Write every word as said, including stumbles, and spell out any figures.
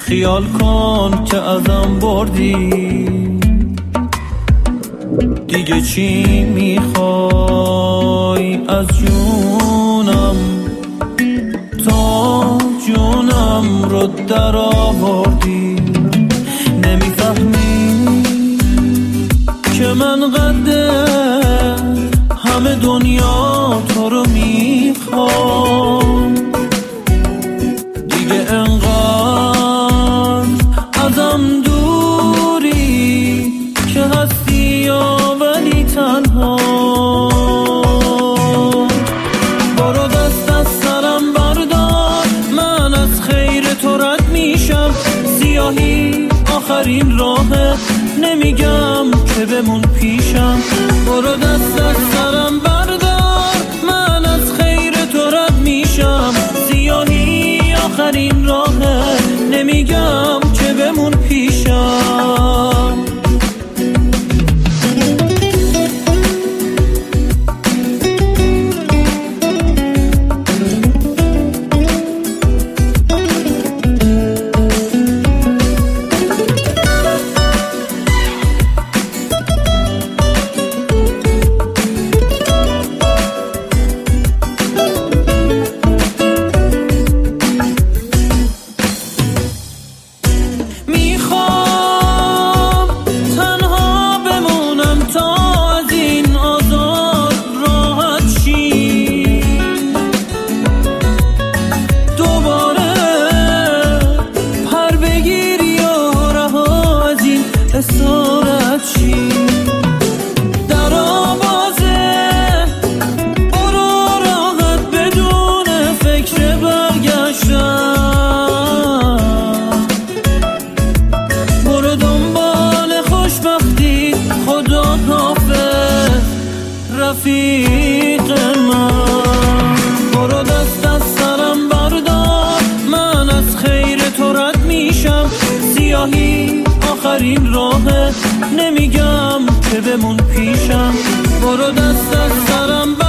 خیال کن که ازم بردی، دیگه چی میخوای از جونم؟ تا جونم رو در آوردی. نمیفهمی که من قده همه دنیا تو رو میخوام، دیگه انقدر ازم دوری که هستی یا ولی تنها. برو دست از سرم بردار، من از خیر تو رد میشم. سیاهی آخرین راهه، نمیگم که بمون پیشم. برو دست از سرم بردار، من از خیر تو رد میشم. سیاهی آخرین راهه، نمیگم که بمون پیشم. اسارت چی در آوازه، برو راحت بدون فکر برگشتن. برو دنبال خوشبختی، خدا حافظ رفیق من. برو دست از سرم بردار، من از خیر تو رد میشم. سیاهی آخرین راهه، نمیگم که بمون پیشم. برو دست از سرم